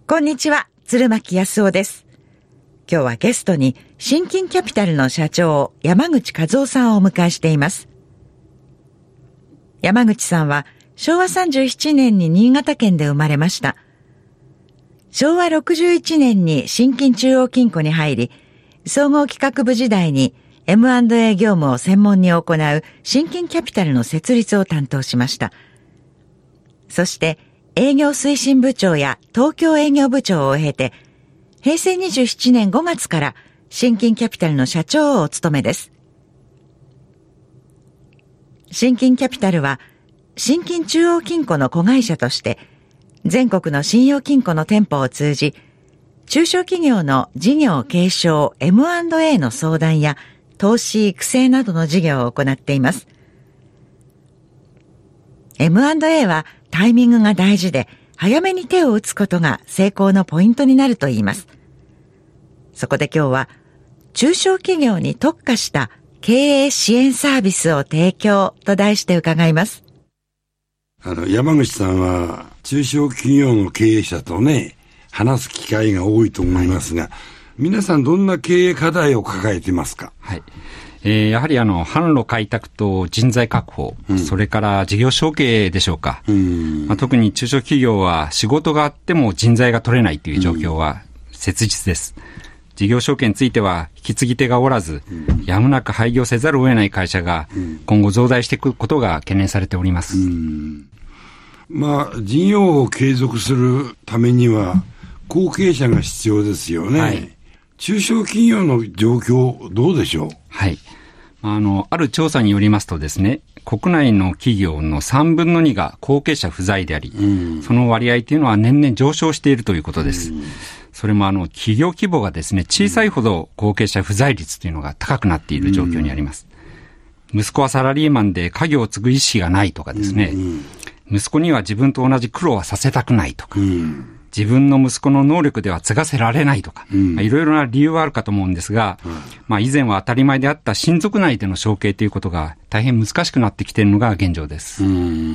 こんにちは、鶴巻康夫です。今日はゲストに新金キャピタルの社長山口和夫さんをお迎えしています。山口さんは昭和37年に新潟県で生まれました。昭和61年に新金中央金庫に入り、総合企画部時代に M&A 業務を専門に行う新金キャピタルの設立を担当しました。そして営業推進部長や東京営業部長を経て、平成27年5月から新金キャピタルの社長をお務めです。新金キャピタルは新金中央金庫の子会社として全国の信用金庫の店舗を通じ、中小企業の事業継承 M&A の相談や投資育成などの事業を行っています。M&A はタイミングが大事で、早めに手を打つことが成功のポイントになると言います。そこで今日は、中小企業に特化した経営支援サービスを提供と題して伺います。 山口さんは中小企業の経営者とね、話す機会が多いと思いますが、皆さんどんな経営課題を抱えていますか？ はい。やはり販路開拓と人材確保、それから事業承継でしょうか。特に中小企業は仕事があっても人材が取れないという状況は切実です。事業承継については引き継ぎ手がおらず、やむなく廃業せざるを得ない会社が今後増大していくことが懸念されております。 事業を継続するためには後継者が必要ですよね。はい、中小企業の状況どうでしょう？ はい。ある調査によりますとですね、国内の企業の3分の2が後継者不在であり、その割合というのは年々上昇しているということです。それも企業規模がですね、小さいほど後継者不在率というのが高くなっている状況にあります。息子はサラリーマンで家業を継ぐ意思がないとかですね、息子には自分と同じ苦労はさせたくないとか、自分の息子の能力では継がせられないとか、いろいろな理由はあるかと思うんですが、以前は当たり前であった親族内での承継ということが大変難しくなってきているのが現状です。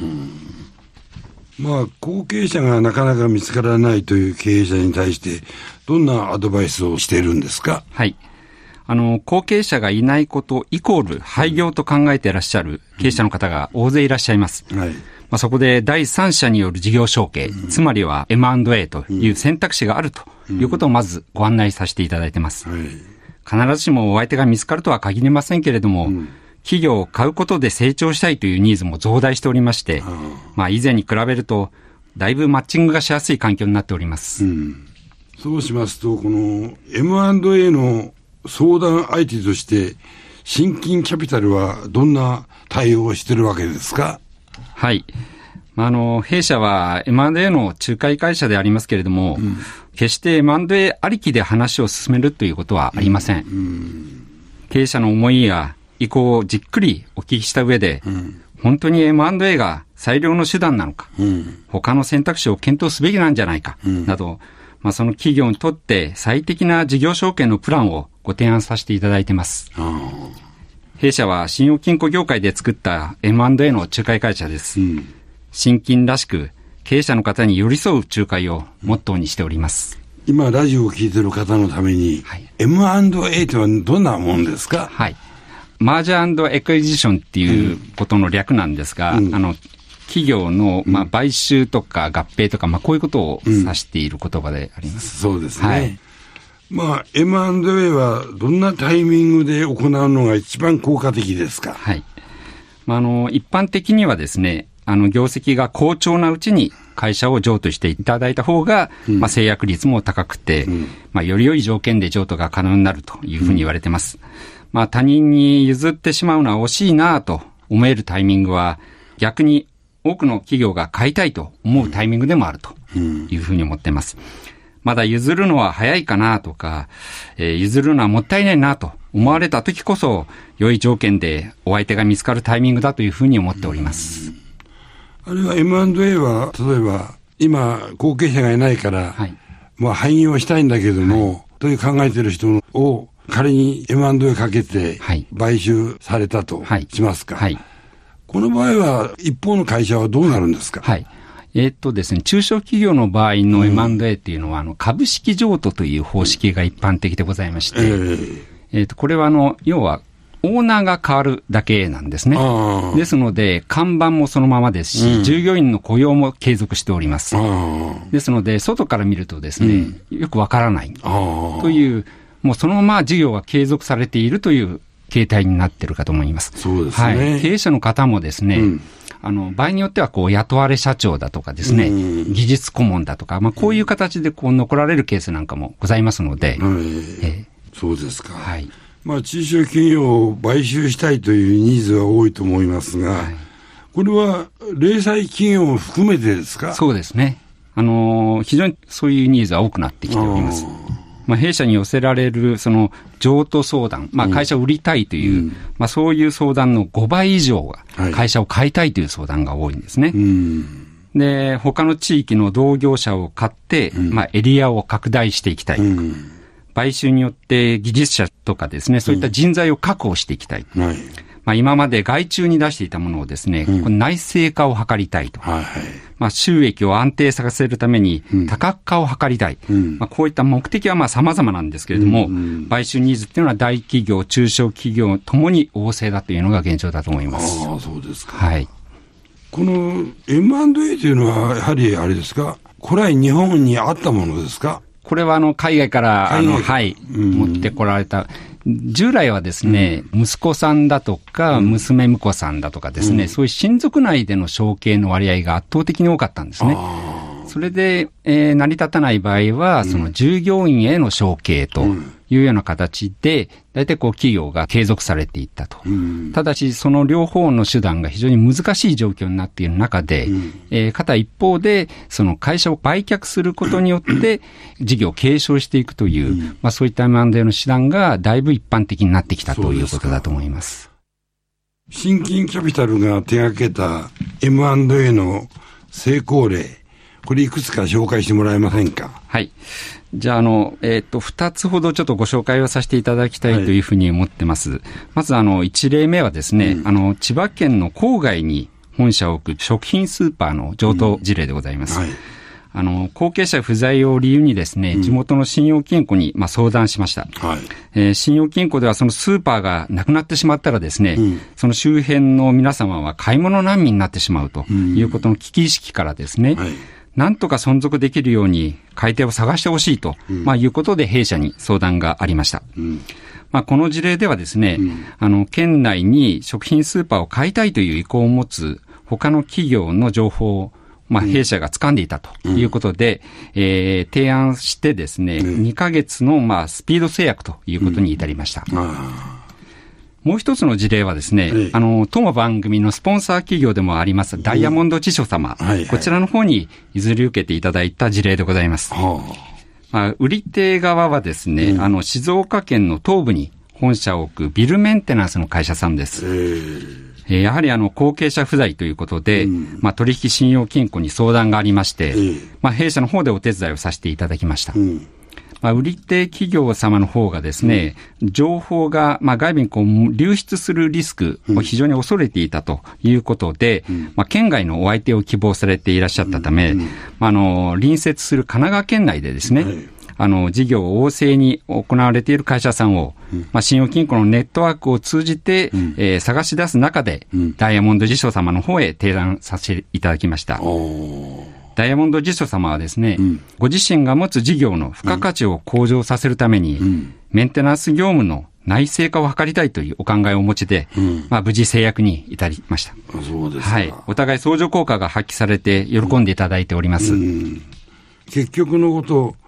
後継者がなかなか見つからないという経営者に対してどんなアドバイスをしているんですか？ はい。後継者がいないことイコール廃業と考えていらっしゃる経営者の方が大勢いらっしゃいます。はい。そこで第三者による事業承継、つまりは M&A という選択肢があるということをまずご案内させていただいています。必ずしもお相手が見つかるとは限りませんけれども、企業を買うことで成長したいというニーズも増大しておりまして、以前に比べるとだいぶマッチングがしやすい環境になっております。 そうしますと、この M&A の相談相手として新金キャピタルはどんな対応をしているわけですか？ はい。弊社は M&A の仲介会社でありますけれども、決して M&A ありきで話を進めるということはありません。経営者の思いや意向をじっくりお聞きした上で、本当に M&A が最良の手段なのか、他の選択肢を検討すべきなんじゃないか、など、その企業にとって最適な事業承継のプランをご提案させていただいています。弊社は信用金庫業界で作った M&A の仲介会社です。新金らしく経営者の方に寄り添う仲介をモットーにしております。 今ラジオを聞いている方のために、M&A とはどんなものですか？ はい。マージャー&エクイジションっていうことの略なんですが、企業の、買収とか合併とか、こういうことを指している言葉であります。 そうですね。M&A はどんなタイミングで行うのが一番効果的ですか？ はい。一般的にはですね、業績が好調なうちに会社を譲渡していただいた方が、制約率も高くて、より良い条件で譲渡が可能になるというふうに言われています。他人に譲ってしまうのは惜しいなと思えるタイミングは、逆に多くの企業が買いたいと思うタイミングでもあるというふうに思っています。まだ譲るのは早いかなとか、譲るのはもったいないなと思われた時こそ、良い条件でお相手が見つかるタイミングだというふうに思っております。 あるいは M&A は、例えば、今、後継者がいないから、廃業したいんだけども、という考えている人を、仮に M&A かけて、買収されたとしますか。この場合は、一方の会社はどうなるんですか？ ですね、中小企業の場合の M&A っていうのは、株式譲渡という方式が一般的でございまして、これは要は、オーナーが変わるだけなんですね。ですので、看板もそのままですし、従業員の雇用も継続しております。ですので、外から見るとですね、よくわからないという、もうそのまま事業が継続されているという形態になっているかと思います。 そうですね。 はい。経営者の方もですね、場合によっては雇われ社長だとかですね、技術顧問だとか、こういう形で残られるケースなんかもございますので。 そうですか。 はい。 中小企業を買収したいというニーズは多いと思いますが、これは零細企業も含めてですか？ そうですね。非常にそういうニーズは多くなってきております。弊社に寄せられる譲渡相談、会社を売りたいという、そういう相談の5倍以上が会社を買いたいという相談が多いんですね。で、他の地域の同業者を買って、エリアを拡大していきたい。買収によって技術者とかですね、そういった人材を確保していきたい。今まで外注に出していたものをですね、内製化を図りたいと。収益を安定させるために多角化を図りたい。こういった目的は様々なんですけれども、買収ニーズっていうのは大企業、中小企業ともに旺盛だというのが現状だと思います。 そうですか。 はい。 この M&A というのは、やはりあれですか、古来日本にあったものですか？ これは海外から持ってこられた。従来はですね、息子さんだとか、娘婿さんだとかですね、そういう親族内での承継の割合が圧倒的に多かったんですね。それで、成り立たない場合は、従業員への承継というような形で、大体企業が継続されていったと。ただし、その両方の手段が非常に難しい状況になっている中で、片一方で、会社を売却することによって、事業を継承していくという、そういった M&A の手段がだいぶ一般的になってきたということだと思います。 新金キャピタルが手掛けた M&A の成功例、これいくつか紹介してもらえませんか？ はい。じゃあ、2つほどちょっとご紹介をさせていただきたいというふうに思ってます。まず、1例目はですね、千葉県の郊外に本社を置く食品スーパーの譲渡事例でございます。後継者不在を理由にですね、地元の信用金庫に相談しました。信用金庫ではそのスーパーがなくなってしまったらですね、その周辺の皆様は買い物難民になってしまうということの危機意識からですね、なんとか存続できるように買い手を探してほしいと、いうことで弊社に相談がありました。この事例ではですね、県内に食品スーパーを買いたいという意向を持つ他の企業の情報を弊社が掴んでいたということで、提案してですね、2ヶ月のスピード制約ということに至りました。もう一つの事例はですね、当番組のスポンサー企業でもありますダイヤモンド地所様、こちらの方に譲り受けていただいた事例でございます。売り手側はですね、静岡県の東部に本社を置くビルメンテナンスの会社さんです。やはり後継者不在ということで、取引信用金庫に相談がありまして、弊社の方でお手伝いをさせていただきました。売り手企業様の方がですね、情報が外部に流出するリスクを非常に恐れていたということで、県外のお相手を希望されていらっしゃったため、隣接する神奈川県内でですね、事業を旺盛に行われている会社さんを、信用金庫のネットワークを通じて、探し出す中で、ダイヤモンド地所様の方へ提案させていただきました。ダイヤモンド地所様はですね、ご自身が持つ事業の付加価値を向上させるために、メンテナンス業務の内製化を図りたいというお考えをお持ちで、無事制約に至りました。 そうですか。 はい。お互い相乗効果が発揮されて喜んでいただいております。 結局のこと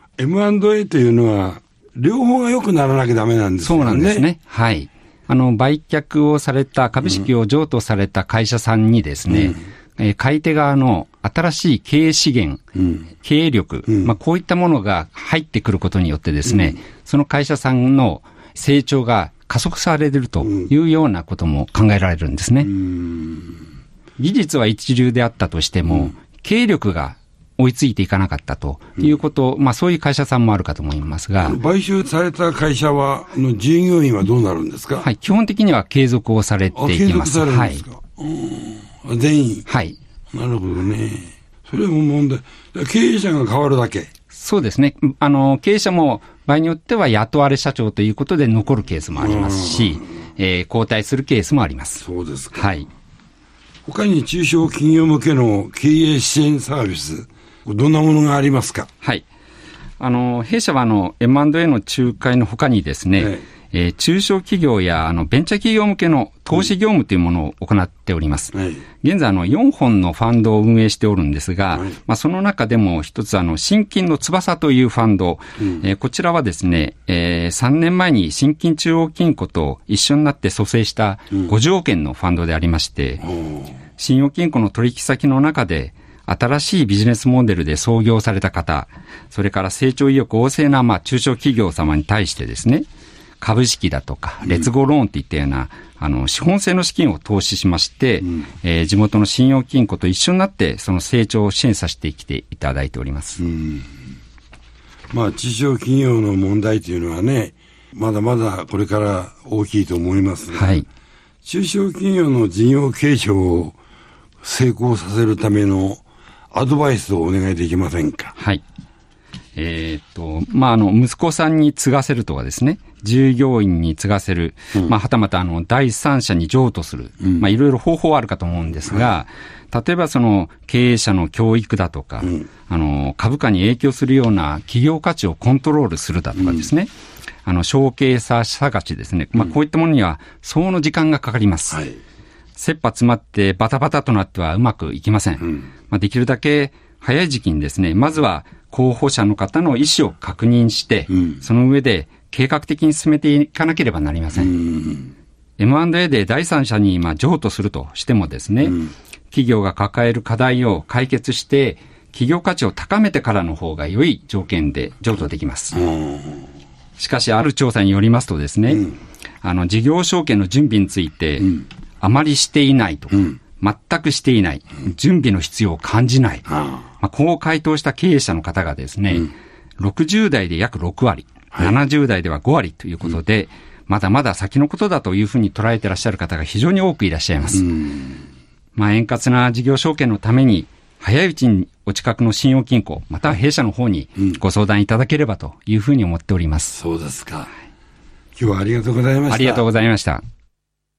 、M&A というのは、両方が良くならなきゃダメなんですよね。 そうなんですね。はい。売却をされた、株式を譲渡された会社さんにですね、買い手側の新しい経営資源、経営力、こういったものが入ってくることによってですね、その会社さんの成長が加速されるというようなことも考えられるんですね。技術は一流であったとしても、経営力が追いついていかなかったということ、そういう会社さんもあるかと思いますが。 買収された会社の従業員はどうなるんですか？ はい、基本的には継続をされていきます。 継続されるんですか？全員。 はい。 なるほどね。 それも問題。経営者が変わるだけ。 そうですね。経営者も場合によっては雇われ社長ということで残るケースもありますし、交代するケースもあります。 そうですか。 はい。 他に中小企業向けの経営支援サービス、どんなものがありますか？ はい。弊社はM&A の仲介の他にですね、中小企業やベンチャー企業向けの投資業務というものを行っております。現在4本のファンドを運営しておるんですが、その中でも一つ新金の翼というファンド、こちらはですね、3年前に新金中央金庫と一緒になって蘇生した50億円のファンドでありまして、信用金庫の取引先の中で新しいビジネスモデルで創業された方、それから成長意欲旺盛な中小企業様に対してですね、株式だとか、劣後ローンといったような、資本性の資金を投資しまして、地元の信用金庫と一緒になって、その成長を支援させてきていただいております。 中小企業の問題というのはね、まだまだこれから大きいと思いますが、中小企業の事業継承を成功させるためのアドバイスをお願いできませんか？ はい。息子さんに継がせるとかですね、従業員に継がせる、はたまた第三者に譲渡する、いろいろ方法はあるかと思うんですが、例えばその経営者の教育だとか、株価に影響するような企業価値をコントロールするだとかですね、承継者探しですね、こういったものには相応の時間がかかります。切羽詰まってバタバタとなってはうまくいきません。できるだけ早い時期にですね、まずは候補者の方の意思を確認して、その上で計画的に進めていかなければなりません。M&A で第三者に譲渡するとしてもですね、企業が抱える課題を解決して、企業価値を高めてからの方が良い条件で譲渡できます。しかし、ある調査によりますとですね、事業承継の準備について、あまりしていないと。全くしていない。準備の必要を感じない。こう回答した経営者の方がですね、60代で約6割、70代では5割ということで、まだまだ先のことだというふうに捉えていらっしゃる方が非常に多くいらっしゃいます。円滑な事業承継のために、早いうちにお近くの信用金庫、または弊社の方にご相談いただければというふうに思っております。 そうですか。今日はありがとうございました。 ありがとうございました。